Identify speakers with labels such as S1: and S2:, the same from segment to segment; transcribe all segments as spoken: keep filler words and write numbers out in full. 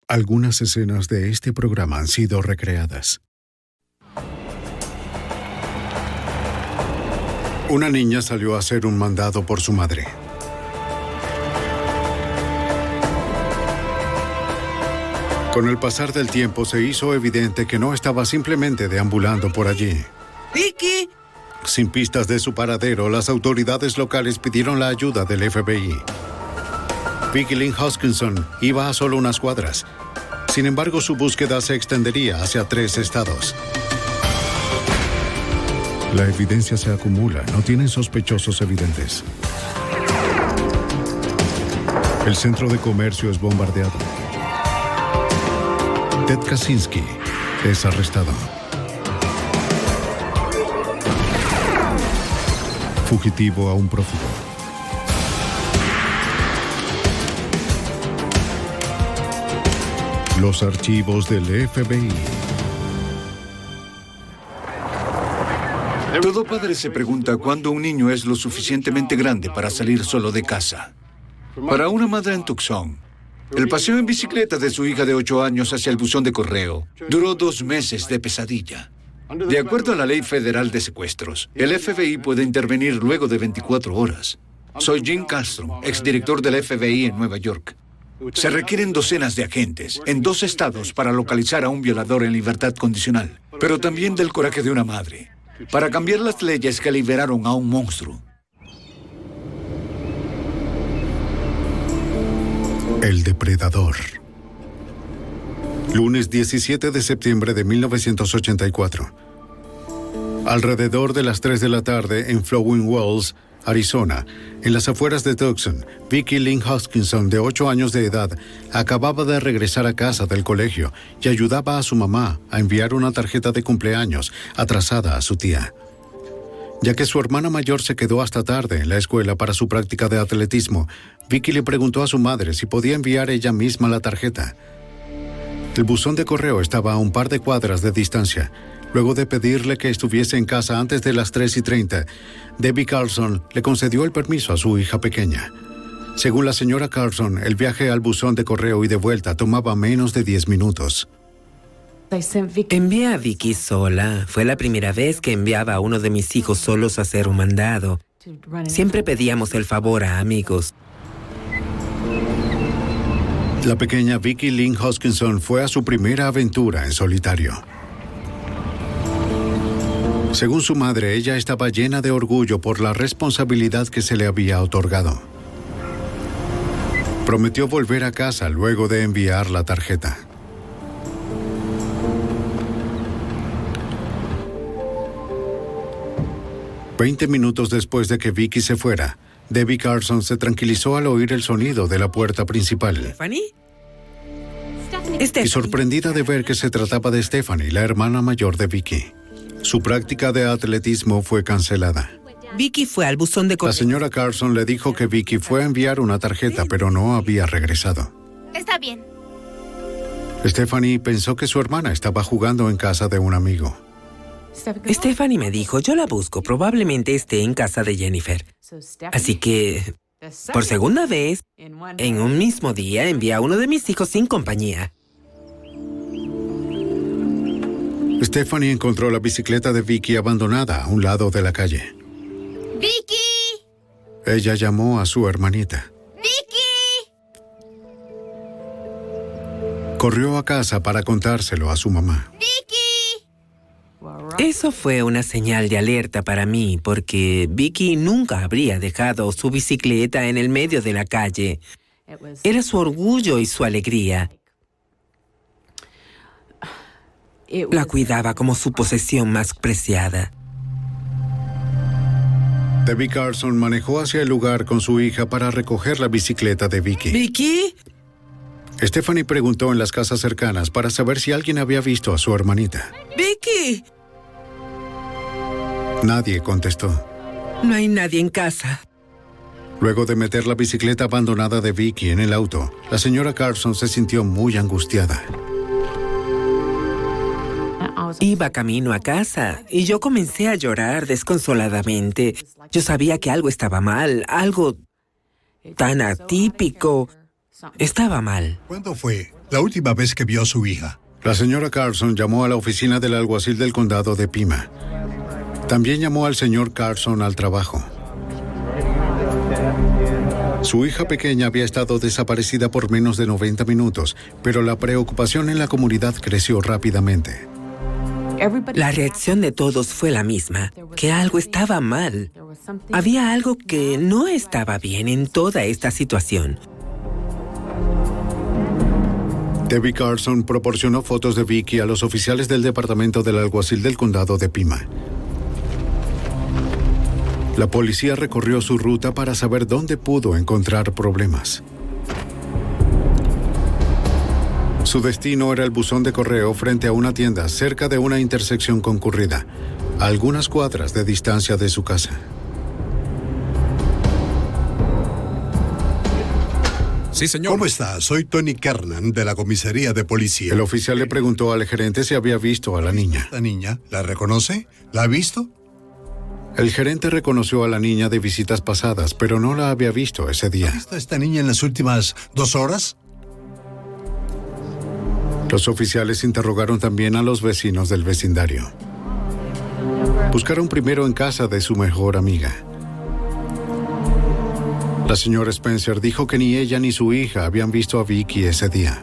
S1: Algunas escenas de este programa han sido recreadas. Una niña salió a hacer un mandado por su madre. Con el pasar del tiempo se hizo evidente que no estaba simplemente deambulando por allí.
S2: ¡Vicky!
S1: Sin pistas de su paradero, las autoridades locales pidieron la ayuda del F B I. Vicky Lynn Hoskinson iba a solo unas cuadras. Sin embargo, su búsqueda se extendería hacia tres estados. La evidencia se acumula, no tienen sospechosos evidentes. El centro de comercio es bombardeado. Ted Kaczynski es arrestado. Fugitivo a un prófugo. Los archivos del F B I.
S3: Todo padre se pregunta cuándo un niño es lo suficientemente grande para salir solo de casa. Para una madre en Tucson, el paseo en bicicleta de su hija de ocho años hacia el buzón de correo duró dos meses de pesadilla. De acuerdo a la ley federal de secuestros, el F B I puede intervenir luego de veinticuatro horas. Soy Jim Castro, exdirector del F B I en Nueva York. Se requieren docenas de agentes en dos estados para localizar a un violador en libertad condicional, pero también del coraje de una madre, para cambiar las leyes que liberaron a un monstruo.
S1: El depredador. Lunes diecisiete de septiembre de mil novecientos ochenta y cuatro. Alrededor de las tres de la tarde en Flowing Wells, Arizona, en las afueras de Tucson, Vicky Lynn Hoskinson, de ocho años de edad, acababa de regresar a casa del colegio y ayudaba a su mamá a enviar una tarjeta de cumpleaños atrasada a su tía. Ya que su hermana mayor se quedó hasta tarde en la escuela para su práctica de atletismo, Vicky le preguntó a su madre si podía enviar ella misma la tarjeta. El buzón de correo estaba a un par de cuadras de distancia. Luego de pedirle que estuviese en casa antes de las tres y treinta, Debbie Carlson le concedió el permiso a su hija pequeña. Según la señora Carlson, el viaje al buzón de correo y de vuelta tomaba menos de diez minutos.
S2: Envié a Vicky sola. Fue la primera vez que enviaba a uno de mis hijos solos a hacer un mandado. Siempre pedíamos el favor a amigos.
S1: La pequeña Vicky Lynn Hoskinson fue a su primera aventura en solitario. Según su madre, ella estaba llena de orgullo por la responsabilidad que se le había otorgado. Prometió volver a casa luego de enviar la tarjeta. Veinte minutos después de que Vicky se fuera, Debbie Carlson se tranquilizó al oír el sonido de la puerta principal.
S2: ¿Stephanie?
S1: Y sorprendida de ver que se trataba de Stephanie, la hermana mayor de Vicky. Su práctica de atletismo fue cancelada.
S2: Vicky fue al buzón de correo.
S1: La señora Carlson le dijo que Vicky fue a enviar una tarjeta, pero no había regresado.
S4: Está bien.
S1: Stephanie pensó que su hermana estaba jugando en casa de un amigo.
S2: Stephanie me dijo, yo la busco, probablemente esté en casa de Jennifer. Así que, por segunda vez, en un mismo día, envié a uno de mis hijos sin compañía.
S1: Stephanie encontró la bicicleta de Vicky abandonada a un lado de la calle.
S4: ¡Vicky!
S1: Ella llamó a su hermanita.
S4: ¡Vicky!
S1: Corrió a casa para contárselo a su mamá.
S4: ¡Vicky!
S2: Eso fue una señal de alerta para mí, porque Vicky nunca habría dejado su bicicleta en el medio de la calle. Era su orgullo y su alegría. La cuidaba como su posesión más preciada.
S1: Debbie Carlson manejó hacia el lugar con su hija para recoger la bicicleta de Vicky.
S2: ¿Vicky?
S1: Stephanie preguntó en las casas cercanas para saber si alguien había visto a su hermanita.
S2: ¡Vicky!
S1: Nadie contestó.
S2: No hay nadie en casa.
S1: Luego de meter la bicicleta abandonada de Vicky en el auto, la señora Carlson se sintió muy angustiada.
S2: Iba camino a casa y yo comencé a llorar desconsoladamente. Yo sabía que algo estaba mal, algo tan atípico. Estaba mal.
S5: ¿Cuándo fue? la última vez que vio a su hija?
S1: La señora Carson llamó a la oficina del alguacil del condado de Pima. También llamó al señor Carson al trabajo. Su hija pequeña había estado desaparecida por menos de noventa minutos, pero la preocupación en la comunidad creció rápidamente.
S2: La reacción de todos fue la misma, que algo estaba mal. Había algo que no estaba bien en toda esta situación.
S1: Debbie Carson proporcionó fotos de Vicky a los oficiales del departamento del alguacil del condado de Pima. La policía recorrió su ruta para saber dónde pudo encontrar problemas. Su destino era el buzón de correo frente a una tienda cerca de una intersección concurrida, a algunas cuadras de distancia de su casa.
S6: Sí, señor.
S5: ¿Cómo está? Soy Tony Kernan, de la comisaría de policía.
S1: El oficial le preguntó al gerente si había visto a la niña.
S5: ¿La niña? ¿La reconoce? ¿La ha visto?
S1: El gerente reconoció a la niña de visitas pasadas, pero no la había visto ese día.
S5: ¿Ha visto a esta niña en las últimas dos horas?
S1: Los oficiales interrogaron también a los vecinos del vecindario. Buscaron primero en casa de su mejor amiga. La señora Spencer dijo que ni ella ni su hija habían visto a Vicky ese día.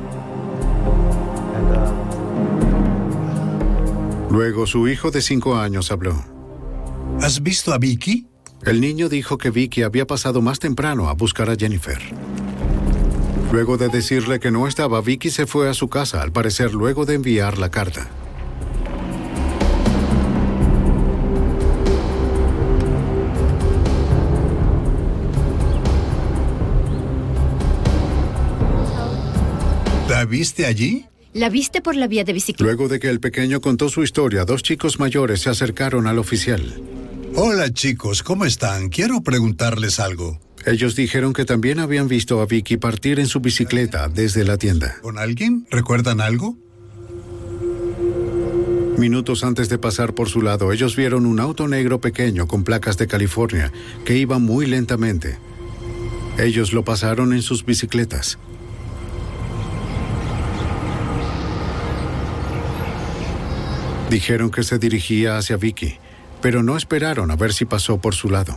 S1: Luego su hijo de cinco años habló.
S5: ¿Has visto a Vicky?
S1: El niño dijo que Vicky había pasado más temprano a buscar a Jennifer. Luego de decirle que no estaba, Vicky se fue a su casa, al parecer luego de enviar la carta.
S5: ¿La viste allí?
S7: ¿La viste por la vía de bicicleta?
S1: Luego de que el pequeño contó su historia, dos chicos mayores se acercaron al oficial.
S5: Hola, chicos, ¿cómo están? Quiero preguntarles algo.
S1: Ellos dijeron que también habían visto a Vicky partir en su bicicleta desde la tienda.
S5: ¿Con alguien? ¿Recuerdan algo?
S1: Minutos antes de pasar por su lado, ellos vieron un auto negro pequeño con placas de California que iba muy lentamente. Ellos lo pasaron en sus bicicletas. Dijeron que se dirigía hacia Vicky, pero no esperaron a ver si pasó por su lado.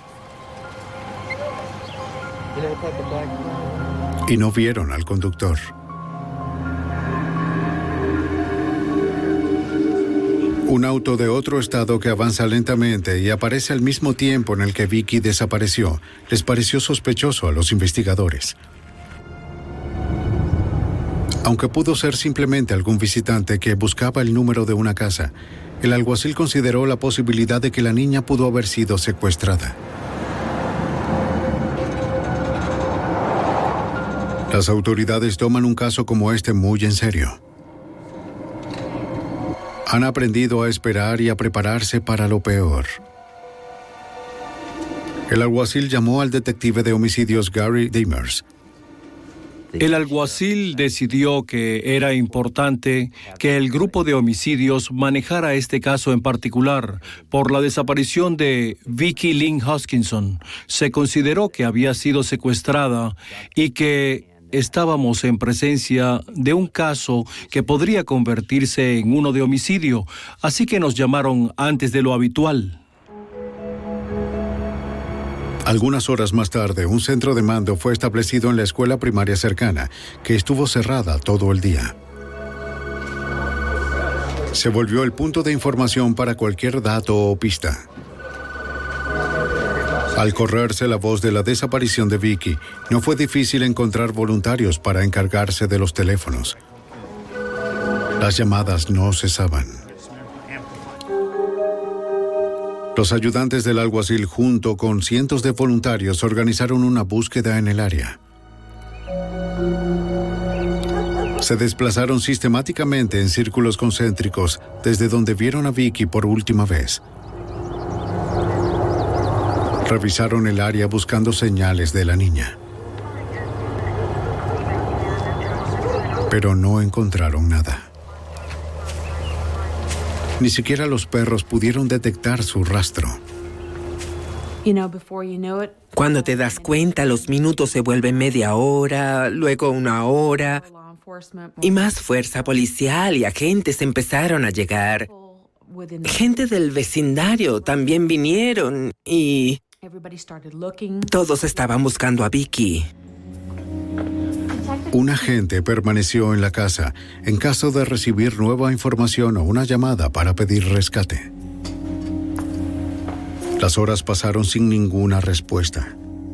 S1: Y no vieron al conductor. Un auto de otro estado que avanza lentamente y aparece al mismo tiempo en el que Vicky desapareció, les pareció sospechoso a los investigadores. Aunque pudo ser simplemente algún visitante que buscaba el número de una casa, el alguacil consideró la posibilidad de que la niña pudo haber sido secuestrada. Las autoridades toman un caso como este muy en serio. Han aprendido a esperar y a prepararse para lo peor. El alguacil llamó al detective de homicidios Gary Demers.
S8: El alguacil decidió que era importante que el grupo de homicidios manejara este caso en particular por la desaparición de Vicky Lynn Hoskinson. Se consideró que había sido secuestrada y que estábamos en presencia de un caso que podría convertirse en uno de homicidio, así que nos llamaron antes de lo habitual.
S1: Algunas horas más tarde, un centro de mando fue establecido en la escuela primaria cercana, que estuvo cerrada todo el día. Se volvió el punto de información para cualquier dato o pista. Al correrse la voz de la desaparición de Vicky, no fue difícil encontrar voluntarios para encargarse de los teléfonos. Las llamadas no cesaban. Los ayudantes del alguacil, junto con cientos de voluntarios, organizaron una búsqueda en el área. Se desplazaron sistemáticamente en círculos concéntricos desde donde vieron a Vicky por última vez. Revisaron el área buscando señales de la niña. Pero no encontraron nada. Ni siquiera los perros pudieron detectar su rastro.
S2: Cuando te das cuenta, los minutos se vuelven media hora, luego una hora, y más fuerza policial y agentes empezaron a llegar. Gente del vecindario también vinieron y todos estaban buscando a Vicky.
S1: Un agente permaneció en la casa en caso de recibir nueva información o una llamada para pedir rescate. Las horas pasaron sin ninguna respuesta.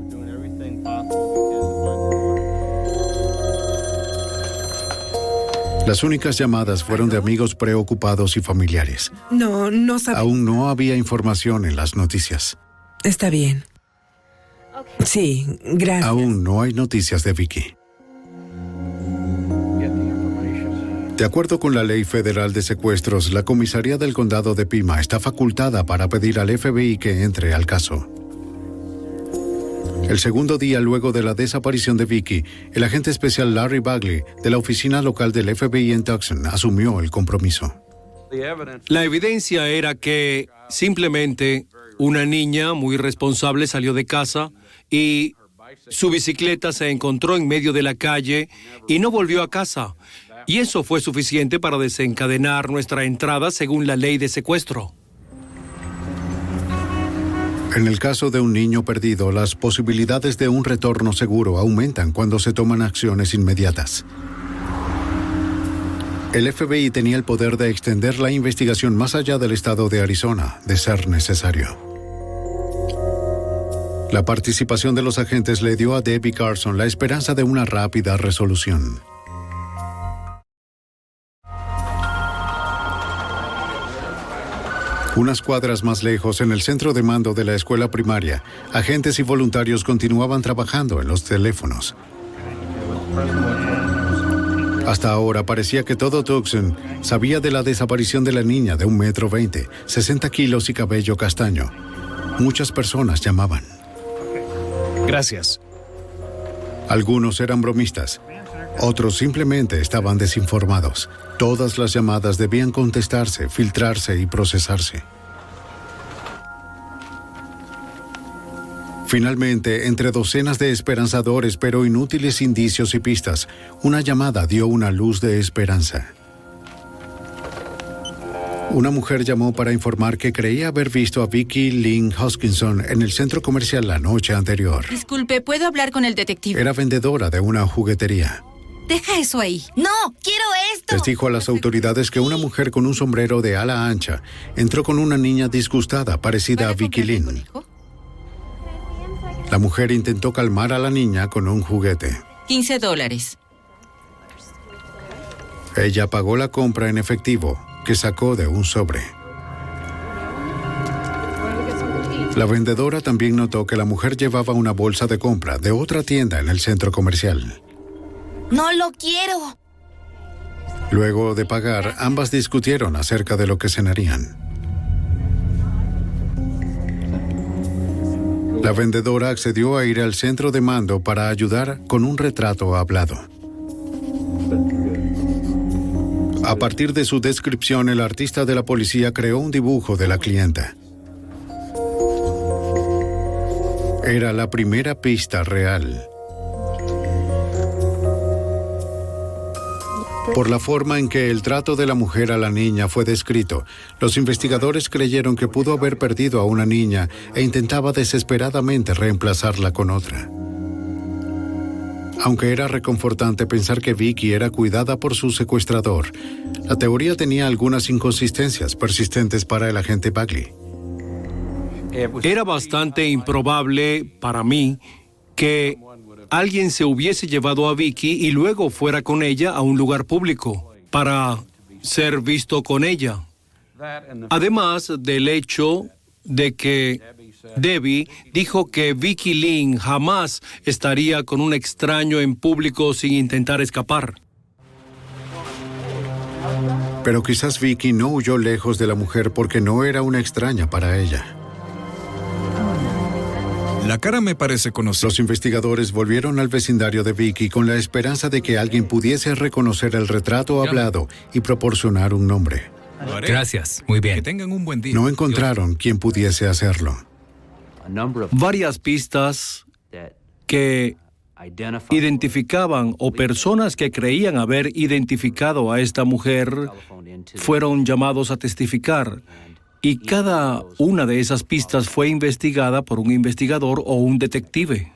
S1: Las únicas llamadas fueron de amigos preocupados y familiares.
S2: No, no sabía.
S1: Aún no había información en las noticias.
S2: Está bien. Sí, gracias.
S1: Aún no hay noticias de Vicky. De acuerdo con la Ley Federal de Secuestros, la comisaría del condado de Pima está facultada para pedir al F B I que entre al caso. El segundo día luego de la desaparición de Vicky, el agente especial Larry Bagley de la oficina local del F B I en Tucson asumió el compromiso.
S8: La evidencia era que simplemente una niña muy responsable salió de casa y su bicicleta se encontró en medio de la calle y no volvió a casa. Y eso fue suficiente para desencadenar nuestra entrada según la ley de secuestro.
S1: En el caso de un niño perdido, las posibilidades de un retorno seguro aumentan cuando se toman acciones inmediatas. El F B I tenía el poder de extender la investigación más allá del estado de Arizona, de ser necesario. La participación de los agentes le dio a Debbie Carson la esperanza de una rápida resolución. Unas cuadras más lejos, en el centro de mando de la escuela primaria, agentes y voluntarios continuaban trabajando en los teléfonos. Hasta ahora parecía que todo Tucson sabía de la desaparición de la niña de un metro veinte, sesenta kilos y cabello castaño. Muchas personas llamaban.
S6: Gracias.
S1: Algunos eran bromistas. Otros simplemente estaban desinformados. Todas las llamadas debían contestarse, filtrarse y procesarse. Finalmente, entre docenas de esperanzadores pero inútiles indicios y pistas, una llamada dio una luz de esperanza. Una mujer llamó para informar que creía haber visto a Vicky Lynn Hoskinson en el centro comercial la noche anterior.
S9: Disculpe, ¿puedo hablar con el detective?
S1: Era vendedora de una juguetería.
S9: Deja eso ahí.
S4: ¡No! ¡Quiero esto!
S1: Les dijo a las autoridades que una mujer con un sombrero de ala ancha entró con una niña disgustada parecida a Vicky Lynn. La mujer intentó calmar a la niña con un juguete.
S9: quince dólares.
S1: Ella pagó la compra en efectivo, que sacó de un sobre. La vendedora también notó que la mujer llevaba una bolsa de compra de otra tienda en el centro comercial.
S4: ¡No lo quiero!
S1: Luego de pagar, ambas discutieron acerca de lo que cenarían. La vendedora accedió a ir al centro de mando para ayudar con un retrato hablado. A partir de su descripción, el artista de la policía creó un dibujo de la clienta. Era la primera pista real. Por la forma en que el trato de la mujer a la niña fue descrito, los investigadores creyeron que pudo haber perdido a una niña e intentaba desesperadamente reemplazarla con otra. Aunque era reconfortante pensar que Vicky era cuidada por su secuestrador, la teoría tenía algunas inconsistencias persistentes para el agente Bagley.
S8: Era bastante improbable para mí que alguien se hubiese llevado a Vicky y luego fuera con ella a un lugar público para ser visto con ella. Además del hecho de que Debbie dijo que Vicky Lynn jamás estaría con un extraño en público sin intentar escapar.
S1: Pero quizás Vicky no huyó lejos de la mujer porque no era una extraña para ella.
S6: La cara me parece conocida.
S1: Los investigadores volvieron al vecindario de Vicky con la esperanza de que alguien pudiese reconocer el retrato hablado y proporcionar un nombre.
S10: Gracias, muy bien.
S6: Que tengan un buen día.
S1: No encontraron quien pudiese hacerlo.
S8: varias pistas que identificaban o personas que creían haber identificado a esta mujer fueron llamados a testificar. Y cada una de esas pistas fue investigada por un investigador o un detective.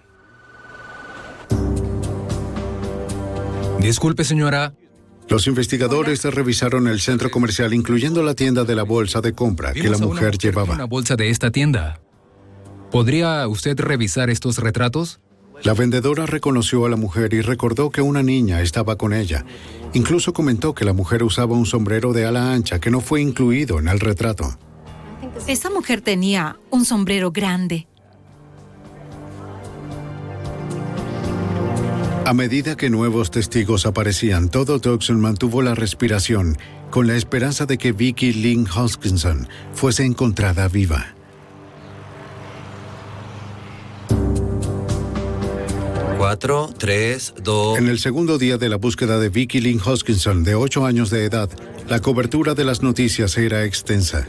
S10: Disculpe, señora.
S1: Los investigadores revisaron el centro comercial, incluyendo la tienda de la bolsa de compra que la mujer llevaba.
S10: Una bolsa de esta tienda. ¿Podría usted revisar estos retratos?
S1: La vendedora reconoció a la mujer y recordó que una niña estaba con ella. Incluso comentó que la mujer usaba un sombrero de ala ancha que no fue incluido en el retrato.
S9: Esa mujer tenía un sombrero grande.
S1: A medida que nuevos testigos aparecían, todo Tucson mantuvo la respiración con la esperanza de que Vicky Lynn Hoskinson fuese encontrada viva.
S11: Cuatro, tres, dos...
S1: En el segundo día de la búsqueda de Vicky Lynn Hoskinson, de ocho años de edad, la cobertura de las noticias era extensa.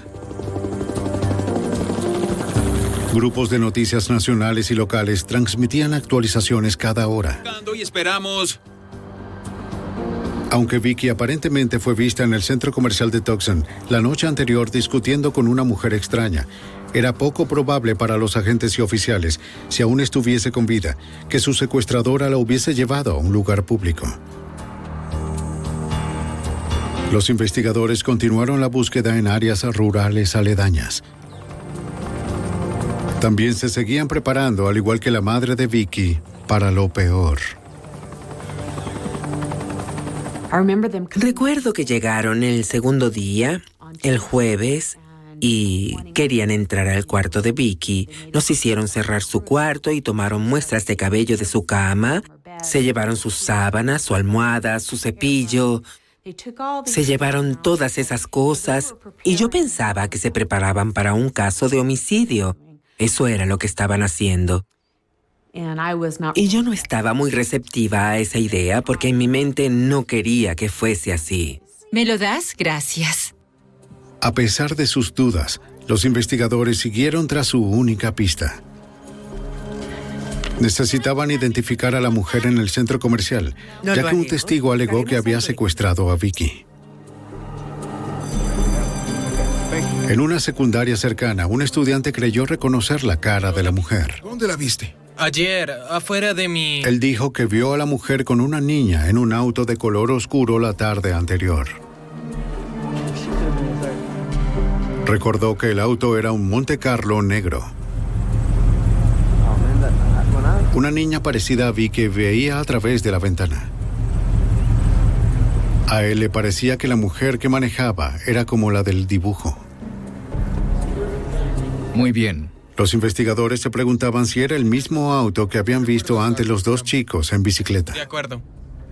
S1: Grupos de noticias nacionales y locales transmitían actualizaciones cada hora.
S6: Y esperamos.
S1: Aunque Vicky aparentemente fue vista en el centro comercial de Tucson la noche anterior discutiendo con una mujer extraña, era poco probable para los agentes y oficiales, si aún estuviese con vida, que su secuestradora la hubiese llevado a un lugar público. Los investigadores continuaron la búsqueda en áreas rurales aledañas. También se seguían preparando, al igual que la madre de Vicky, para lo peor.
S2: Recuerdo que llegaron el segundo día, el jueves, y querían entrar al cuarto de Vicky. Nos hicieron cerrar su cuarto y tomaron muestras de cabello de su cama. Se llevaron sus sábanas, su almohada, su cepillo. Se llevaron todas esas cosas y yo pensaba que se preparaban para un caso de homicidio. Eso era lo que estaban haciendo. Y yo no estaba muy receptiva a esa idea porque en mi mente no quería que fuese así.
S9: ¿Me lo das? Gracias.
S1: A pesar de sus dudas, los investigadores siguieron tras su única pista. Necesitaban identificar a la mujer en el centro comercial,
S2: no
S1: ya que un testigo alegó que había secuestrado a Vicky. En una secundaria cercana, un estudiante creyó reconocer la cara de la mujer.
S12: ¿Dónde la viste?
S13: Ayer, afuera de mi...
S1: Él dijo que vio a la mujer con una niña en un auto de color oscuro la tarde anterior. Recordó que el auto era un Monte Carlo negro. Una niña parecida a Vicky veía a través de la ventana. A él le parecía que la mujer que manejaba era como la del dibujo.
S10: Muy bien.
S1: Los investigadores se preguntaban si era el mismo auto que habían visto antes los dos chicos en bicicleta.
S13: De acuerdo.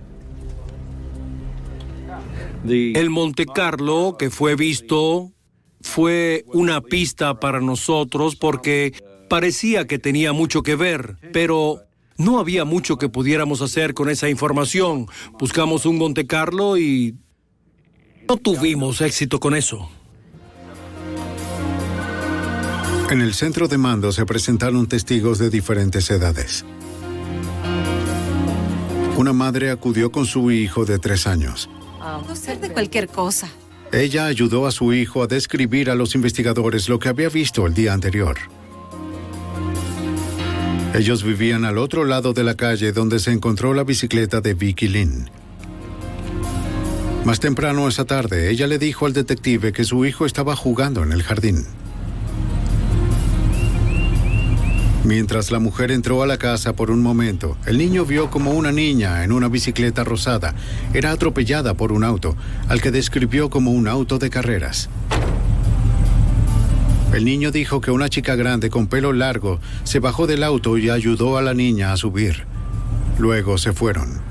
S8: El Monte Carlo que fue visto fue una pista para nosotros porque parecía que tenía mucho que ver, pero no había mucho que pudiéramos hacer con esa información. Buscamos un Monte Carlo y no tuvimos éxito con eso.
S1: En el centro de mando se presentaron testigos de diferentes edades. Una madre acudió con su hijo de tres años.
S9: Puedo ser de cualquier cosa.
S1: Ella ayudó a su hijo a describir a los investigadores lo que había visto el día anterior. Ellos vivían al otro lado de la calle donde se encontró la bicicleta de Vicky Lynn. Más temprano esa tarde, ella le dijo al detective que su hijo estaba jugando en el jardín. Mientras la mujer entró a la casa por un momento, el niño vio como una niña en una bicicleta rosada era atropellada por un auto, al que describió como un auto de carreras. El niño dijo que una chica grande con pelo largo se bajó del auto y ayudó a la niña a subir. Luego se fueron.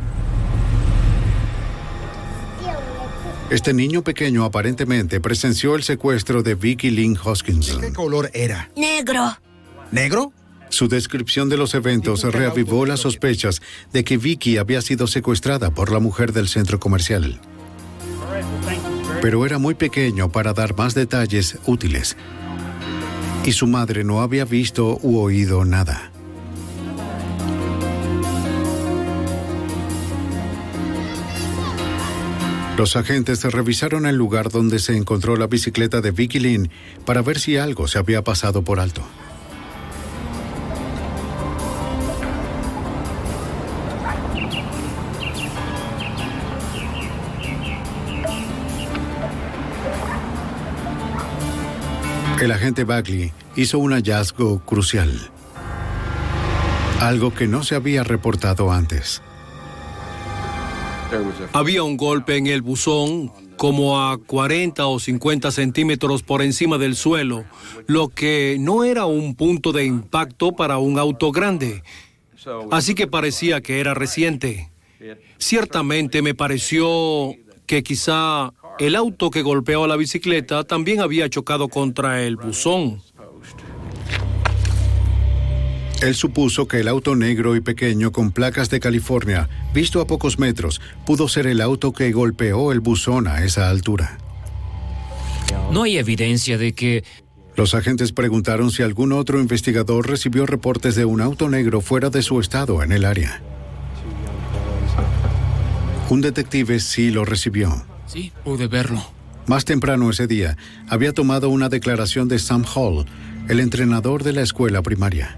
S1: Este niño pequeño aparentemente presenció el secuestro de Vicky Lynn Hoskinson.
S12: ¿Qué color era?
S4: Negro.
S12: ¿Negro?
S1: Su descripción de los eventos reavivó las sospechas de que Vicky había sido secuestrada por la mujer del centro comercial. Pero era muy pequeño para dar más detalles útiles. y su madre no había visto u oído nada. Los agentes revisaron el lugar donde se encontró la bicicleta de Vicky Lynn para ver si algo se había pasado por alto. El agente Bagley hizo un hallazgo crucial. Algo que no se había reportado antes.
S8: Había un golpe en el buzón como a cuarenta o cincuenta centímetros por encima del suelo, lo que no era un punto de impacto para un auto grande. Así que parecía que era reciente. Ciertamente me pareció que quizá el auto que golpeó a la bicicleta también había chocado contra el buzón.
S1: Él supuso que el auto negro y pequeño con placas de California, visto a pocos metros, pudo ser el auto que golpeó el buzón a esa altura.
S12: No hay evidencia de que...
S1: Los agentes preguntaron si algún otro investigador recibió reportes de un auto negro fuera de su estado en el área. Un detective sí lo recibió.
S12: Sí, pude verlo.
S1: Más temprano ese día, había tomado una declaración de Sam Hall, el entrenador de la escuela primaria.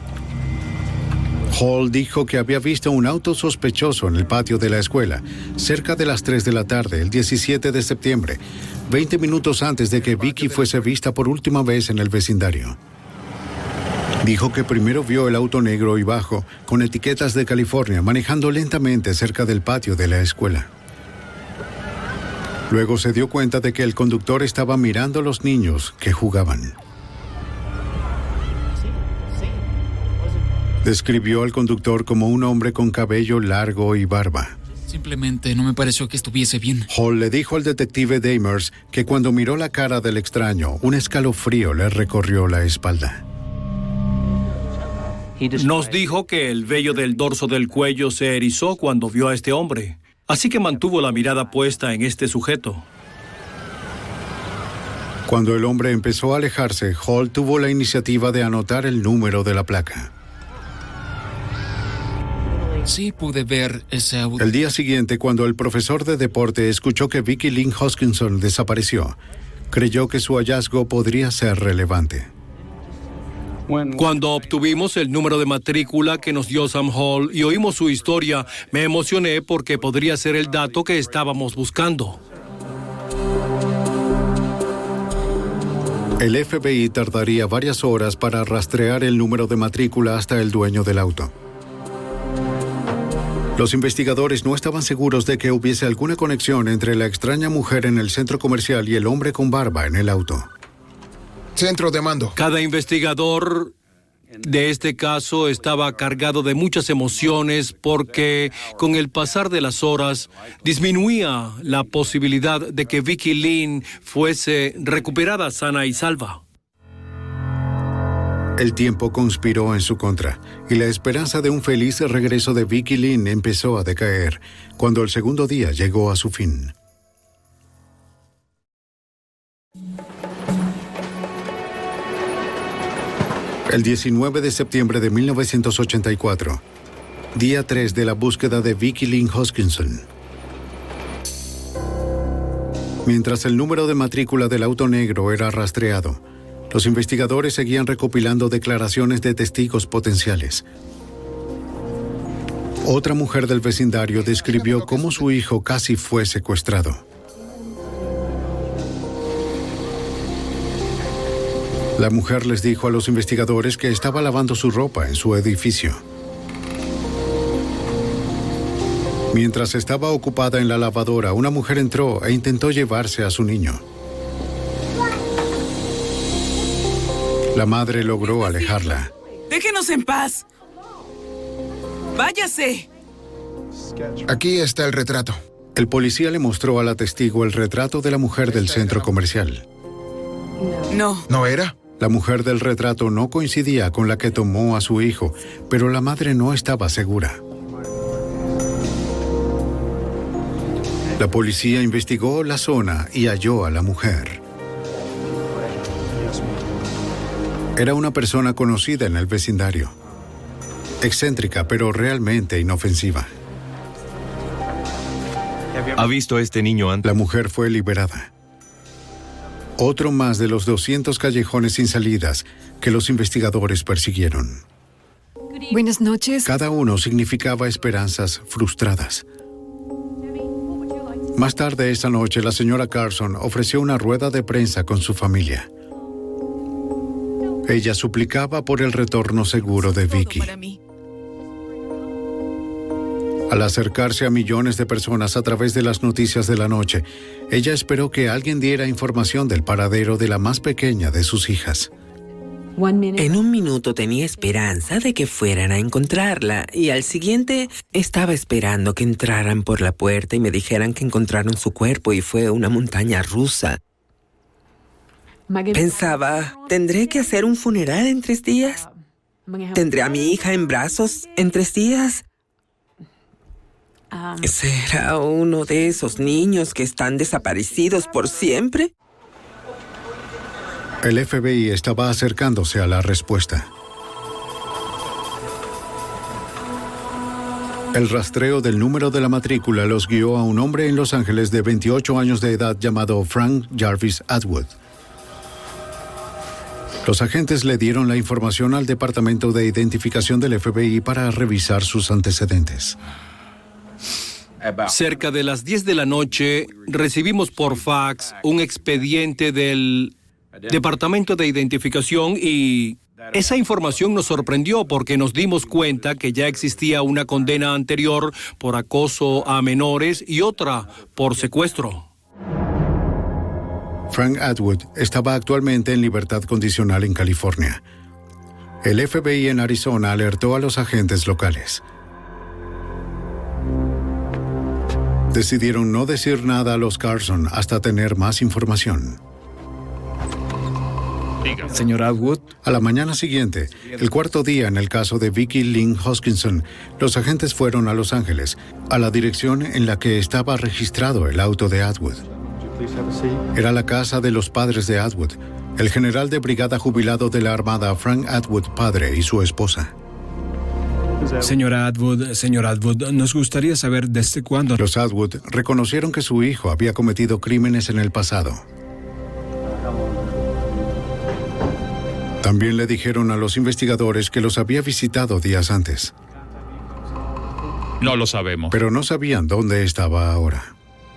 S1: Hall dijo que había visto un auto sospechoso en el patio de la escuela, cerca de las tres de la tarde, el diecisiete de septiembre, veinte minutos antes de que Vicky fuese vista por última vez en el vecindario. Dijo que primero vio el auto negro y bajo, con etiquetas de California, manejando lentamente cerca del patio de la escuela. Luego se dio cuenta de que el conductor estaba mirando a los niños que jugaban. Describió al conductor como un hombre con cabello largo y barba.
S12: Simplemente no me pareció que estuviese bien.
S1: Hall le dijo al detective Damers que cuando miró la cara del extraño, un escalofrío le recorrió la espalda.
S8: Nos dijo que el vello del dorso del cuello se erizó cuando vio a este hombre, así que mantuvo la mirada puesta en este sujeto.
S1: Cuando el hombre empezó a alejarse, Hall tuvo la iniciativa de anotar el número de la placa.
S12: Sí, pude ver ese auto.
S1: El día siguiente, cuando el profesor de deporte escuchó que Vicky Lynn Hoskinson desapareció, creyó que su hallazgo podría ser relevante.
S8: Cuando obtuvimos el número de matrícula que nos dio Sam Hall y oímos su historia, me emocioné porque podría ser el dato que estábamos buscando.
S1: El F B I tardaría varias horas para rastrear el número de matrícula hasta el dueño del auto. Los investigadores no estaban seguros de que hubiese alguna conexión entre la extraña mujer en el centro comercial y el hombre con barba en el auto.
S14: Centro de mando.
S8: Cada investigador de este caso estaba cargado de muchas emociones porque con el pasar de las horas disminuía la posibilidad de que Vicky Lynn fuese recuperada sana y salva.
S1: El tiempo conspiró en su contra y la esperanza de un feliz regreso de Vicky Lynn empezó a decaer cuando el segundo día llegó a su fin. El diecinueve de septiembre de mil novecientos ochenta y cuatro, día tres de la búsqueda de Vicky Lynn Hoskinson. Mientras el número de matrícula del auto negro era rastreado, los investigadores seguían recopilando declaraciones de testigos potenciales. Otra mujer del vecindario describió cómo su hijo casi fue secuestrado. La mujer les dijo a los investigadores que estaba lavando su ropa en su edificio. Mientras estaba ocupada en la lavadora, una mujer entró e intentó llevarse a su niño. La madre logró alejarla.
S15: ¡Déjenos en paz! ¡Váyase!
S14: Aquí está el retrato.
S1: El policía le mostró a la testigo el retrato de la mujer del centro comercial.
S15: No.
S14: ¿No era?
S1: La mujer del retrato no coincidía con la que tomó a su hijo, pero la madre no estaba segura. La policía investigó la zona y halló a la mujer. Era una persona conocida en el vecindario. Excéntrica, pero realmente inofensiva.
S16: ¿Ha visto a este niño antes?
S1: La mujer fue liberada. Otro más de los doscientos callejones sin salidas que los investigadores persiguieron.
S17: Buenas noches.
S1: Cada uno significaba esperanzas frustradas. Más tarde esa noche, la señora Carson ofreció una rueda de prensa con su familia. Ella suplicaba por el retorno seguro de Vicky. Al acercarse a millones de personas a través de las noticias de la noche, ella esperó que alguien diera información del paradero de la más pequeña de sus hijas.
S2: En un minuto tenía esperanza de que fueran a encontrarla y al siguiente estaba esperando que entraran por la puerta y me dijeran que encontraron su cuerpo y fue una montaña rusa. Pensaba, ¿tendré que hacer un funeral en tres días? ¿Tendré a mi hija en brazos en tres días? ¿Será uno de esos niños que están desaparecidos por siempre?
S1: El F B I estaba acercándose a la respuesta. El rastreo del número de la matrícula los guió a un hombre en Los Ángeles de veintiocho años de edad llamado Frank Jarvis Atwood. Los agentes le dieron la información al Departamento de Identificación del F B I para revisar sus antecedentes.
S8: Cerca de las diez de la noche, recibimos por fax un expediente del Departamento de Identificación y esa información nos sorprendió porque nos dimos cuenta que ya existía una condena anterior por acoso a menores y otra por secuestro.
S1: Frank Atwood estaba actualmente en libertad condicional en California. El F B I en Arizona alertó a los agentes locales. Decidieron no decir nada a los Carson hasta tener más información.
S6: Señor Atwood.
S1: A la mañana siguiente, el cuarto día en el caso de Vicky Lynn Hoskinson, los agentes fueron a Los Ángeles, a la dirección en la que estaba registrado el auto de Atwood. Era la casa de los padres de Atwood, el general de brigada jubilado de la Armada Frank Atwood padre y su esposa.
S6: Señora Atwood, señor Atwood, nos gustaría saber desde cuándo...
S1: Los Atwood reconocieron que su hijo había cometido crímenes en el pasado. También le dijeron a los investigadores que los había visitado días antes.
S18: No lo sabemos.
S1: Pero no sabían dónde estaba ahora.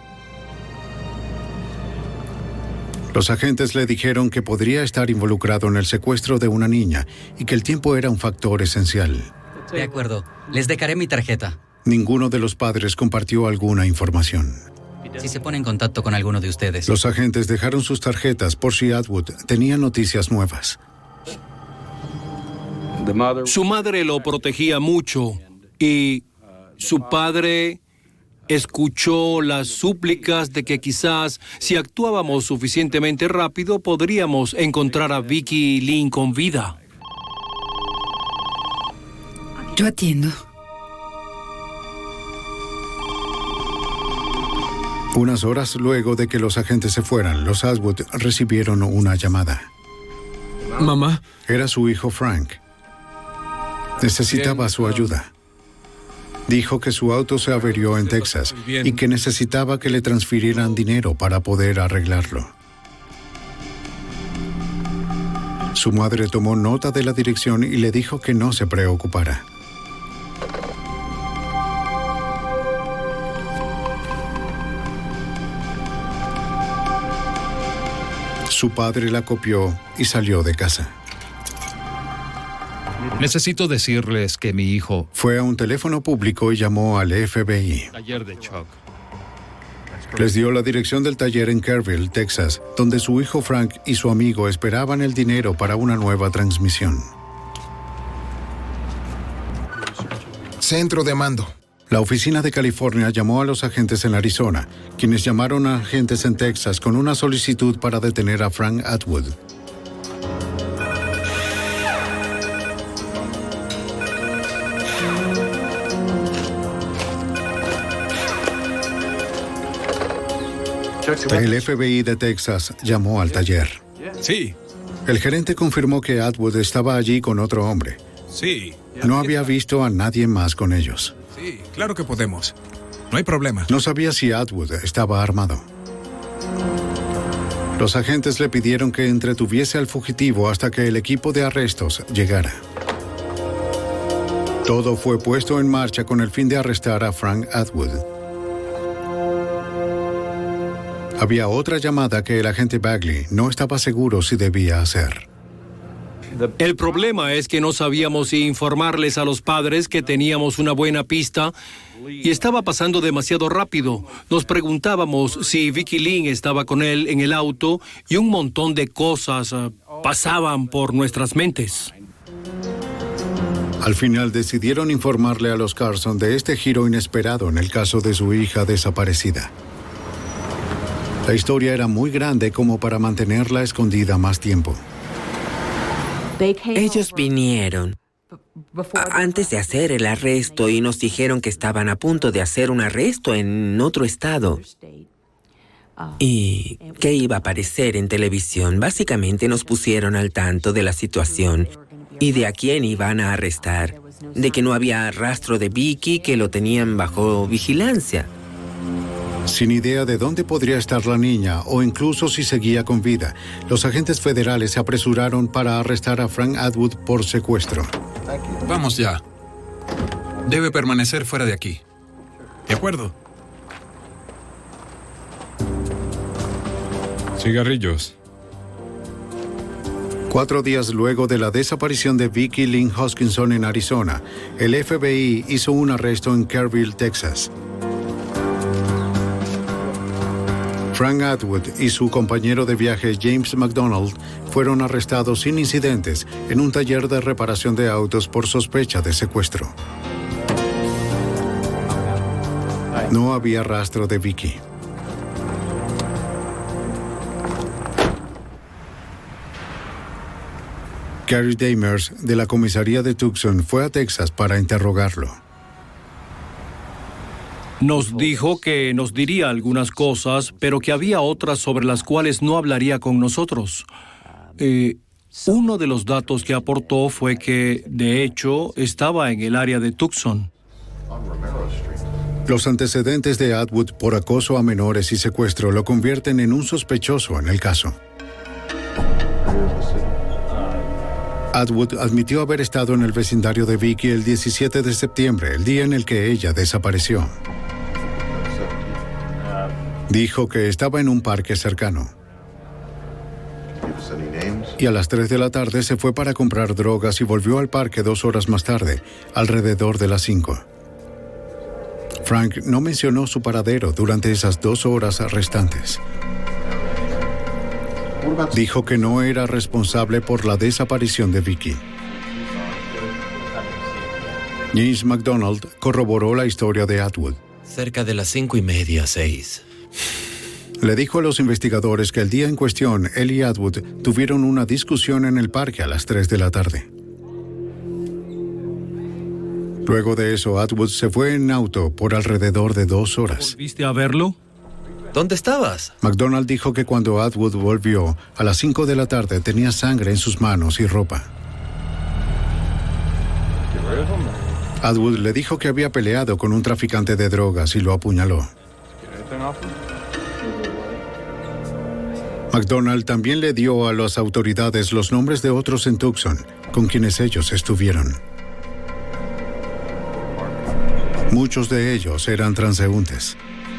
S1: Los agentes le dijeron que podría estar involucrado en el secuestro de una niña y que el tiempo era un factor esencial.
S19: De acuerdo. Les dejaré mi tarjeta.
S1: Ninguno de los padres compartió alguna información.
S19: Si se pone en contacto con alguno de ustedes.
S1: Los agentes dejaron sus tarjetas por si Atwood tenía noticias nuevas.
S8: Su madre lo protegía mucho y su padre escuchó las súplicas de que quizás si actuábamos suficientemente rápido podríamos encontrar a Vicky Lynn con vida.
S17: Yo atiendo.
S1: Unas horas luego de que los agentes se fueran, los Atwood recibieron una llamada.
S6: Mamá.
S1: Era su hijo Frank. Necesitaba su ayuda. Dijo que su auto se averió en Texas y que necesitaba que le transfirieran dinero para poder arreglarlo. Su madre tomó nota de la dirección y le dijo que no se preocupara. Su padre la copió y salió de casa.
S18: Necesito decirles que mi hijo...
S1: Fue a un teléfono público y llamó al F B I.
S18: Taller de Chuck.
S1: Les dio la dirección del taller en Kerrville, Texas, donde su hijo Frank y su amigo esperaban el dinero para una nueva transmisión.
S14: Centro de mando.
S1: La oficina de California llamó a los agentes en Arizona, quienes llamaron a agentes en Texas con una solicitud para detener a Frank Atwood. El F B I de Texas llamó al taller.
S6: Sí.
S1: El gerente confirmó que Atwood estaba allí con otro hombre.
S20: Sí.
S1: No había visto a nadie más con ellos.
S20: Sí, claro que podemos. No hay problema.
S1: No sabía si Atwood estaba armado. Los agentes le pidieron que entretuviese al fugitivo hasta que el equipo de arrestos llegara. Todo fue puesto en marcha con el fin de arrestar a Frank Atwood. Había otra llamada que el agente Bagley no estaba seguro si debía hacer.
S8: El problema es que no sabíamos si informarles a los padres que teníamos una buena pista y estaba pasando demasiado rápido. Nos preguntábamos si Vicky Lynn estaba con él en el auto y un montón de cosas uh, pasaban por nuestras mentes.
S1: Al final decidieron informarle a los Carson de este giro inesperado en el caso de su hija desaparecida. La historia era muy grande como para mantenerla escondida más tiempo.
S2: Ellos vinieron antes de hacer el arresto y nos dijeron que estaban a punto de hacer un arresto en otro estado y que iba a aparecer en televisión. Básicamente nos pusieron al tanto de la situación y de a quién iban a arrestar, de que no había rastro de Vicky, que lo tenían bajo vigilancia.
S1: Sin idea de dónde podría estar la niña o incluso si seguía con vida, los agentes federales se apresuraron para arrestar a Frank Atwood por secuestro.
S20: Vamos ya. Debe permanecer fuera de aquí. ¿De acuerdo?
S16: Cigarrillos.
S1: Cuatro días luego de la desaparición de Vicky Lynn Hoskinson en Arizona, el F B I hizo un arresto en Kerrville, Texas. Frank Atwood y su compañero de viaje James McDonald fueron arrestados sin incidentes en un taller de reparación de autos por sospecha de secuestro. No había rastro de Vicky. Gary Damers, de la comisaría de Tucson, fue a Texas para interrogarlo.
S8: Nos dijo que nos diría algunas cosas, pero que había otras sobre las cuales no hablaría con nosotros. Eh, uno de los datos que aportó fue que, de hecho, estaba en el área de Tucson.
S1: Los antecedentes de Atwood por acoso a menores y secuestro lo convierten en un sospechoso en el caso. Atwood admitió haber estado en el vecindario de Vicky el diecisiete de septiembre, el día en el que ella desapareció. Dijo que estaba en un parque cercano. Y a las tres de la tarde se fue para comprar drogas y volvió al parque dos horas más tarde, alrededor de las cinco. Frank no mencionó su paradero durante esas dos horas restantes. Dijo que no era responsable por la desaparición de Vicky. James McDonald corroboró la historia de Atwood.
S11: Cerca de las cinco y media, seis.
S1: Le dijo a los investigadores que el día en cuestión, él y Atwood tuvieron una discusión en el parque a las tres de la tarde. Luego de eso, Atwood se fue en auto por alrededor de dos horas.
S8: ¿Volviste a verlo?
S11: ¿Dónde estabas?
S1: McDonald dijo que cuando Atwood volvió, a las cinco de la tarde tenía sangre en sus manos y ropa. Atwood le dijo que había peleado con un traficante de drogas y lo apuñaló. McDonald también le dio a las autoridades los nombres de otros en Tucson, con quienes ellos estuvieron. Muchos de ellos eran transeúntes.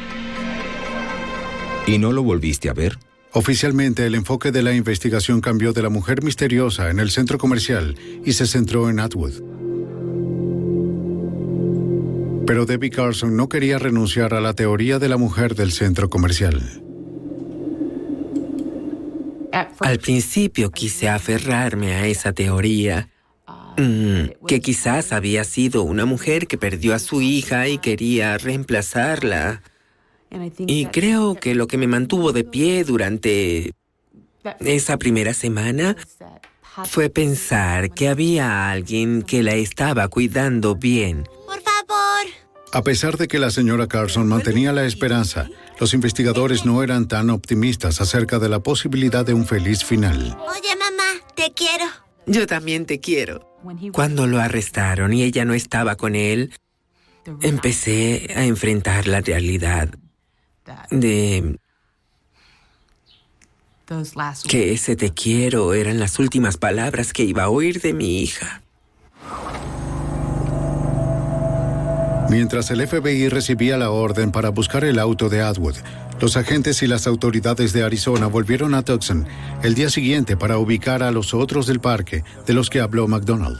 S21: ¿Y no lo volviste a ver?
S1: Oficialmente, el enfoque de la investigación cambió de la mujer misteriosa en el centro comercial y se centró en Atwood. Pero Debbie Carson no quería renunciar a la teoría de la mujer del centro comercial.
S2: Al principio quise aferrarme a esa teoría, mm, que quizás había sido una mujer que perdió a su hija y quería reemplazarla. Y creo que lo que me mantuvo de pie durante esa primera semana fue pensar que había alguien que la estaba cuidando bien.
S4: Por favor.
S1: A pesar de que la señora Carson mantenía la esperanza, los investigadores no eran tan optimistas acerca de la posibilidad de un feliz final.
S4: Oye, mamá. Te quiero.
S2: Yo también te quiero. Cuando lo arrestaron y ella no estaba con él, empecé a enfrentar la realidad de que ese te quiero eran las últimas palabras que iba a oír de mi hija.
S1: Mientras el F B I recibía la orden para buscar el auto de Atwood, los agentes y las autoridades de Arizona volvieron a Tucson el día siguiente para ubicar a los otros del parque de los que habló McDonald.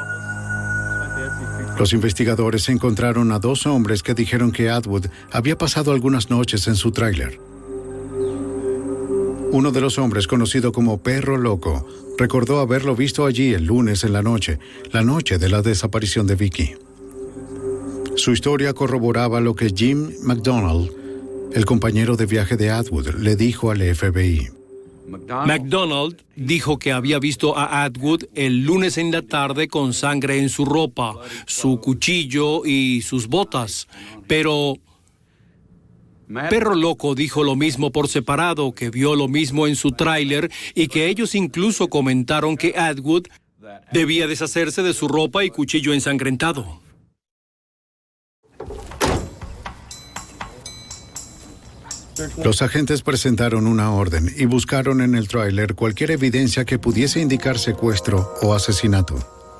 S1: Los investigadores encontraron a dos hombres que dijeron que Atwood había pasado algunas noches en su tráiler. Uno de los hombres, conocido como Perro Loco, recordó haberlo visto allí el lunes en la noche, la noche de la desaparición de Vicky. Su historia corroboraba lo que Jim McDonald, el compañero de viaje de Atwood, le dijo al F B I.
S8: McDonald dijo que había visto a Atwood el lunes en la tarde con sangre en su ropa, su cuchillo y sus botas, pero Perro Loco dijo lo mismo por separado, que vio lo mismo en su tráiler y que ellos incluso comentaron que Atwood debía deshacerse de su ropa y cuchillo ensangrentado.
S1: Los agentes presentaron una orden y buscaron en el tráiler cualquier evidencia que pudiese indicar secuestro o asesinato.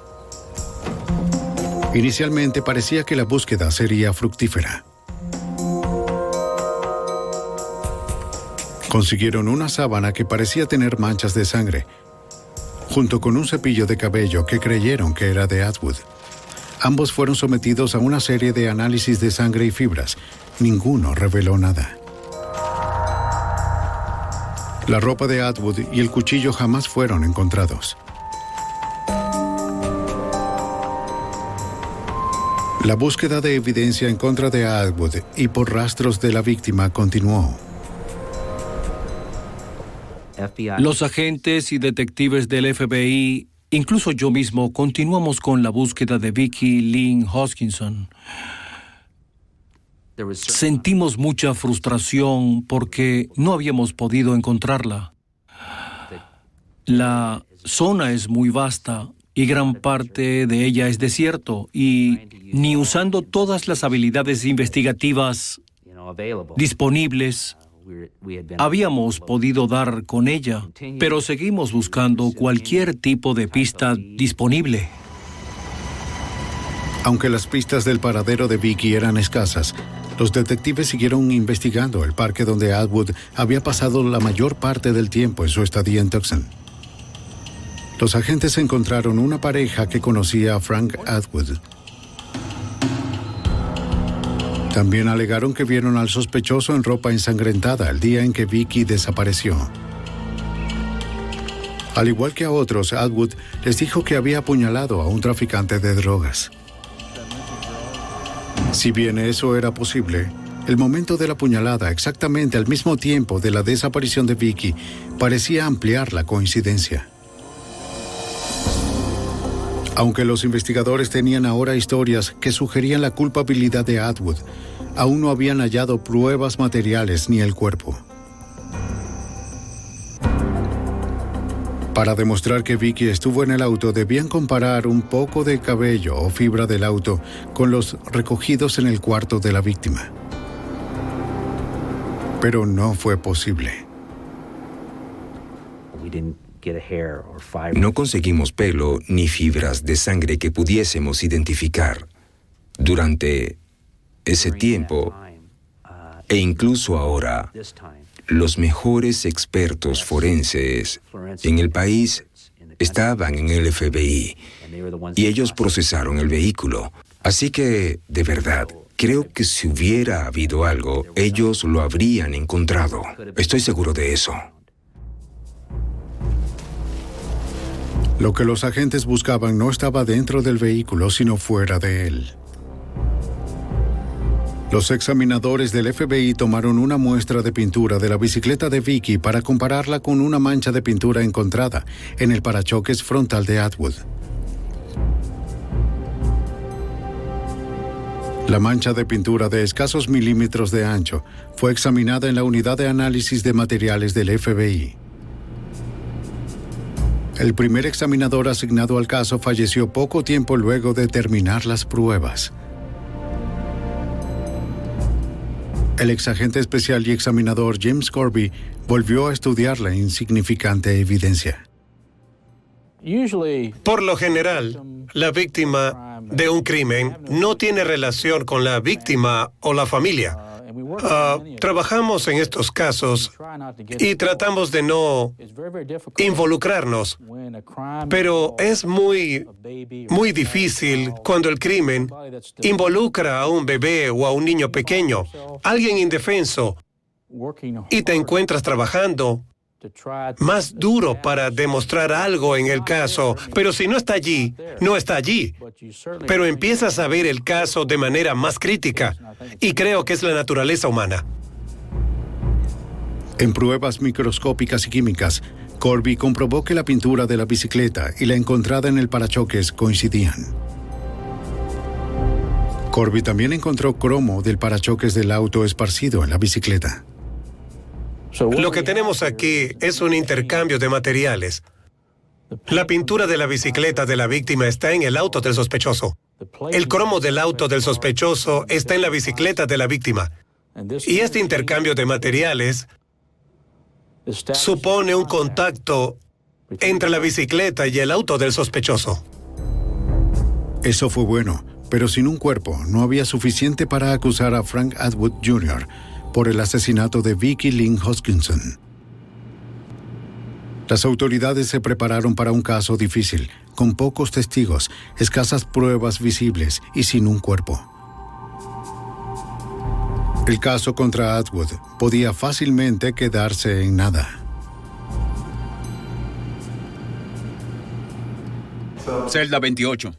S1: Inicialmente parecía que la búsqueda sería fructífera. Consiguieron una sábana que parecía tener manchas de sangre, junto con un cepillo de cabello que creyeron que era de Atwood. Ambos fueron sometidos a una serie de análisis de sangre y fibras. Ninguno reveló nada. La ropa de Atwood y el cuchillo jamás fueron encontrados. La búsqueda de evidencia en contra de Atwood y por rastros de la víctima continuó.
S8: Los agentes y detectives del F B I, incluso yo mismo, continuamos con la búsqueda de Vicky Lynn Hoskinson. Sentimos mucha frustración porque no habíamos podido encontrarla. La zona es muy vasta y gran parte de ella es desierto, y ni usando todas las habilidades investigativas disponibles habíamos podido dar con ella, pero seguimos buscando cualquier tipo de pista disponible.
S1: Aunque las pistas del paradero de Vicky eran escasas, los detectives siguieron investigando el parque donde Atwood había pasado la mayor parte del tiempo en su estadía en Tucson. Los agentes encontraron una pareja que conocía a Frank Atwood. También alegaron que vieron al sospechoso en ropa ensangrentada el día en que Vicky desapareció. Al igual que a otros, Atwood les dijo que había apuñalado a un traficante de drogas. Si bien eso era posible, el momento de la puñalada, exactamente al mismo tiempo de la desaparición de Vicky, parecía ampliar la coincidencia. Aunque los investigadores tenían ahora historias que sugerían la culpabilidad de Atwood, aún no habían hallado pruebas materiales ni el cuerpo. Para demostrar que Vicky estuvo en el auto, debían comparar un poco de cabello o fibra del auto con los recogidos en el cuarto de la víctima. Pero no fue posible.
S21: No conseguimos pelo ni fibras de sangre que pudiésemos identificar. Durante ese tiempo, e incluso ahora, los mejores expertos forenses en el país estaban en el F B I y ellos procesaron el vehículo. Así que, de verdad, creo que si hubiera habido algo, ellos lo habrían encontrado. Estoy seguro de eso.
S1: Lo que los agentes buscaban no estaba dentro del vehículo, sino fuera de él. Los examinadores del F B I tomaron una muestra de pintura de la bicicleta de Vicky para compararla con una mancha de pintura encontrada en el parachoques frontal de Atwood. La mancha de pintura de escasos milímetros de ancho fue examinada en la unidad de análisis de materiales del F B I. El primer examinador asignado al caso falleció poco tiempo luego de terminar las pruebas. El exagente especial y examinador James Corby volvió a estudiar la insignificante evidencia.
S3: Por lo general, la víctima de un crimen no tiene relación con la víctima o la familia. Uh, trabajamos en estos casos y tratamos de no involucrarnos, pero es muy, muy difícil cuando el crimen involucra a un bebé o a un niño pequeño, alguien indefenso, y te encuentras trabajando más duro para demostrar algo en el caso, pero si no está allí, no está allí. Pero empiezas a ver el caso de manera más crítica, y creo que es la naturaleza humana.
S1: En pruebas microscópicas y químicas, Corby comprobó que la pintura de la bicicleta y la encontrada en el parachoques coincidían. Corby también encontró cromo del parachoques del auto esparcido en la bicicleta.
S3: Lo que tenemos aquí es un intercambio de materiales. La pintura de la bicicleta de la víctima está en el auto del sospechoso. El cromo del auto del sospechoso está en la bicicleta de la víctima. Y este intercambio de materiales supone un contacto entre la bicicleta y el auto del sospechoso.
S1: Eso fue bueno, pero sin un cuerpo no había suficiente para acusar a Frank Atwood junior por el asesinato de Vicky Lynn Hoskinson. Las autoridades se prepararon para un caso difícil, con pocos testigos, escasas pruebas visibles y sin un cuerpo. El caso contra Atwood podía fácilmente quedarse en nada.
S20: Celda veintiocho.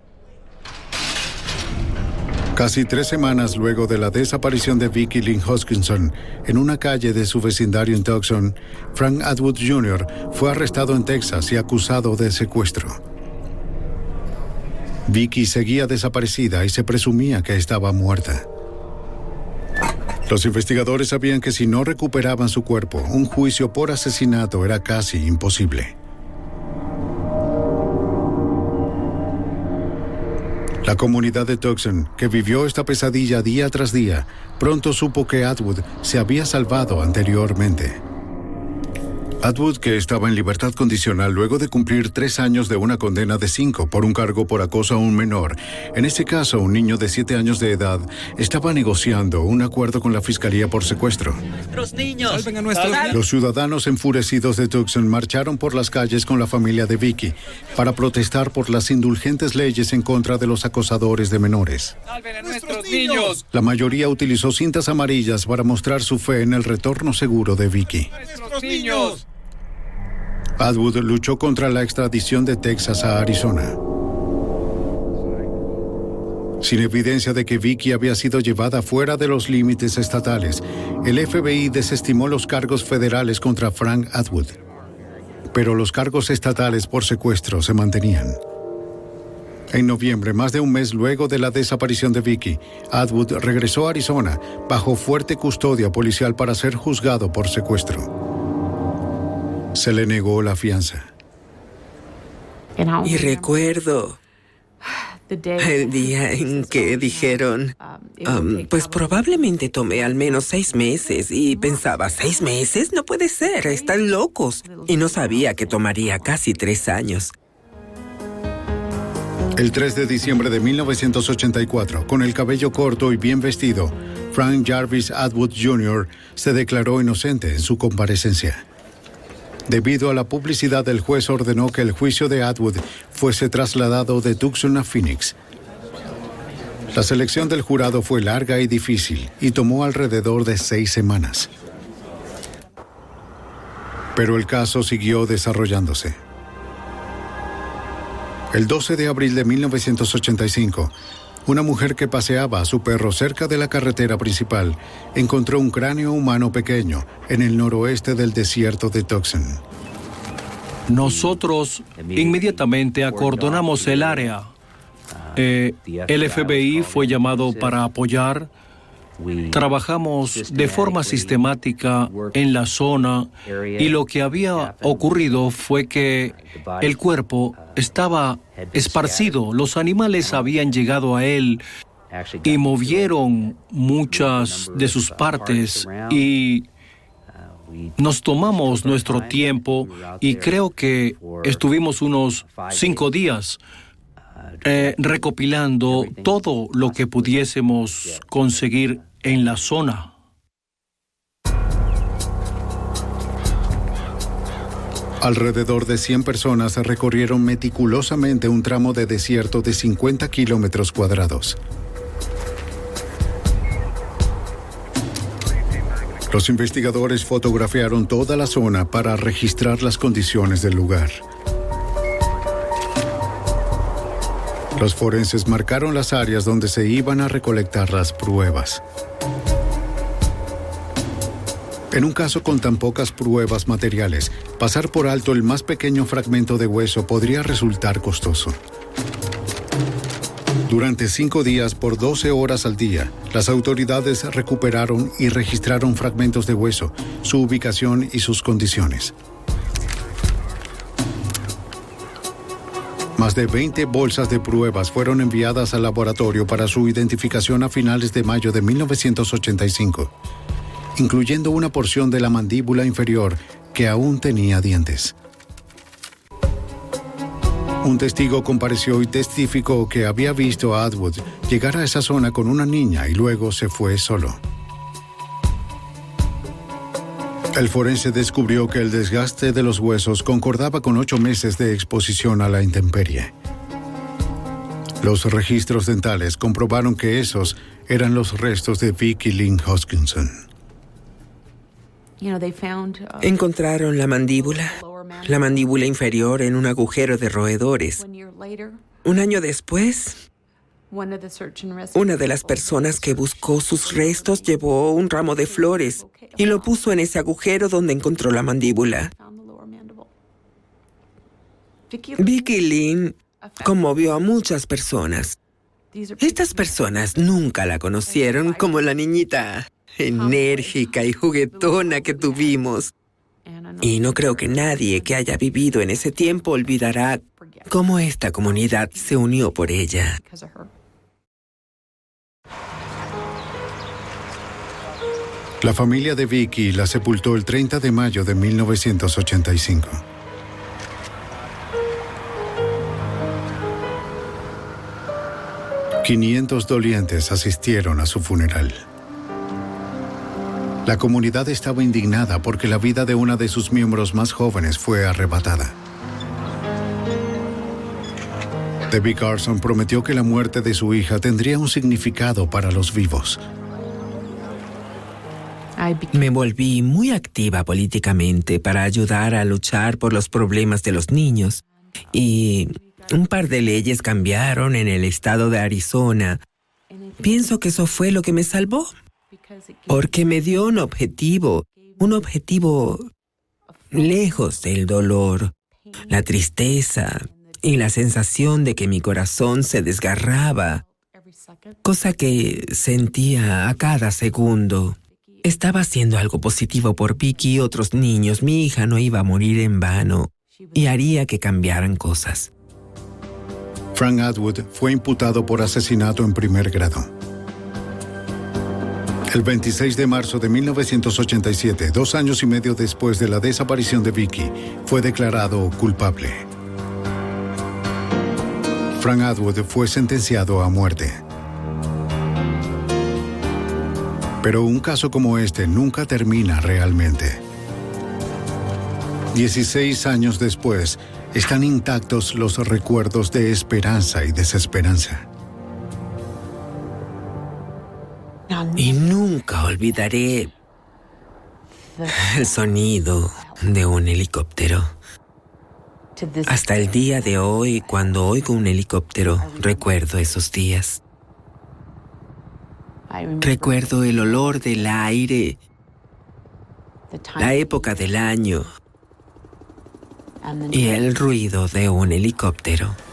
S1: Casi tres semanas luego de la desaparición de Vicky Lynn Hoskinson en una calle de su vecindario en Tucson, Frank Atwood junior fue arrestado en Texas y acusado de secuestro. Vicky seguía desaparecida y se presumía que estaba muerta. Los investigadores sabían que si no recuperaban su cuerpo, un juicio por asesinato era casi imposible. La comunidad de Tucson, que vivió esta pesadilla día tras día, pronto supo que Atwood se había salvado anteriormente. Atwood, que estaba en libertad condicional luego de cumplir tres años de una condena de cinco por un cargo por acoso a un menor, en este caso un niño de siete años de edad, estaba negociando un acuerdo con la fiscalía por secuestro.
S19: ¡Nuestros niños! ¡Salven a nuestros niños!
S1: Los ciudadanos enfurecidos de Tucson marcharon por las calles con la familia de Vicky para protestar por las indulgentes leyes en contra de los acosadores de menores.
S19: ¡Salven a nuestros niños!
S1: La mayoría utilizó cintas amarillas para mostrar su fe en el retorno seguro de Vicky.
S19: ¡Nuestros niños!
S1: Atwood luchó contra la extradición de Texas a Arizona. Sin evidencia de que Vicky había sido llevada fuera de los límites estatales, el F B I desestimó los cargos federales contra Frank Atwood. Pero los cargos estatales por secuestro se mantenían. En noviembre, más de un mes luego de la desaparición de Vicky, Atwood regresó a Arizona bajo fuerte custodia policial para ser juzgado por secuestro. Se le negó la fianza.
S2: Y recuerdo el día en que dijeron, um, pues probablemente tomé al menos seis meses. Y pensaba, ¿seis meses? No puede ser, están locos. Y no sabía que tomaría casi tres años.
S1: El tres de diciembre de mil novecientos ochenta y cuatro, con el cabello corto y bien vestido, Frank Jarvis Atwood junior se declaró inocente en su comparecencia. Debido a la publicidad, el juez ordenó que el juicio de Atwood fuese trasladado de Tucson a Phoenix. La selección del jurado fue larga y difícil y tomó alrededor de seis semanas. Pero el caso siguió desarrollándose. El doce de abril de mil novecientos ochenta y cinco, una mujer que paseaba a su perro cerca de la carretera principal encontró un cráneo humano pequeño en el noroeste del desierto de Tucson.
S8: Nosotros inmediatamente acordonamos el área. Eh, el F B I fue llamado para apoyar. Trabajamos de forma sistemática en la zona y lo que había ocurrido fue que el cuerpo estaba esparcido. Los animales habían llegado a él y movieron muchas de sus partes y nos tomamos nuestro tiempo y creo que estuvimos unos cinco días eh, recopilando todo lo que pudiésemos conseguir en la zona.
S1: Alrededor de cien personas recorrieron meticulosamente un tramo de desierto de cincuenta kilómetros cuadrados. Los investigadores fotografiaron toda la zona para registrar las condiciones del lugar. Los forenses marcaron las áreas donde se iban a recolectar las pruebas. En un caso con tan pocas pruebas materiales, pasar por alto el más pequeño fragmento de hueso podría resultar costoso. Durante cinco días por doce horas al día, las autoridades recuperaron y registraron fragmentos de hueso, su ubicación y sus condiciones. Más de veinte bolsas de pruebas fueron enviadas al laboratorio para su identificación a finales de mayo de mil novecientos ochenta y cinco, incluyendo una porción de la mandíbula inferior que aún tenía dientes. Un testigo compareció y testificó que había visto a Atwood llegar a esa zona con una niña y luego se fue solo. El forense descubrió que el desgaste de los huesos concordaba con ocho meses de exposición a la intemperie. Los registros dentales comprobaron que esos eran los restos de Vicky Lynn Hoskinson.
S2: Encontraron la mandíbula, la mandíbula inferior en un agujero de roedores. Un año después, una de las personas que buscó sus restos llevó un ramo de flores y lo puso en ese agujero donde encontró la mandíbula. Vicky Lynn conmovió a muchas personas. Estas personas nunca la conocieron como la niñita enérgica y juguetona que tuvimos. Y no creo que nadie que haya vivido en ese tiempo olvidará cómo esta comunidad se unió por ella.
S1: La familia de Vicky la sepultó el treinta de mayo de mil novecientos ochenta y cinco. quinientos dolientes asistieron a su funeral. La comunidad estaba indignada porque la vida de una de sus miembros más jóvenes fue arrebatada. Debbie Carson prometió que la muerte de su hija tendría un significado para los vivos.
S2: Me volví muy activa políticamente para ayudar a luchar por los problemas de los niños. Y un par de leyes cambiaron en el estado de Arizona. Pienso que eso fue lo que me salvó. Porque me dio un objetivo, un objetivo lejos del dolor, la tristeza y la sensación de que mi corazón se desgarraba, cosa que sentía a cada segundo. Estaba haciendo algo positivo por Vicky y otros niños. Mi hija no iba a morir en vano y haría que cambiaran cosas.
S1: Frank Atwood fue imputado por asesinato en primer grado. El veintiséis de marzo de mil novecientos ochenta y siete, dos años y medio después de la desaparición de Vicky, fue declarado culpable. Frank Atwood fue sentenciado a muerte. Pero un caso como este nunca termina realmente. Dieciséis años después, están intactos los recuerdos de esperanza y desesperanza.
S2: Y nunca olvidaré el sonido de un helicóptero. Hasta el día de hoy, cuando oigo un helicóptero, recuerdo esos días. Recuerdo el olor del aire, la época del año y el ruido de un helicóptero.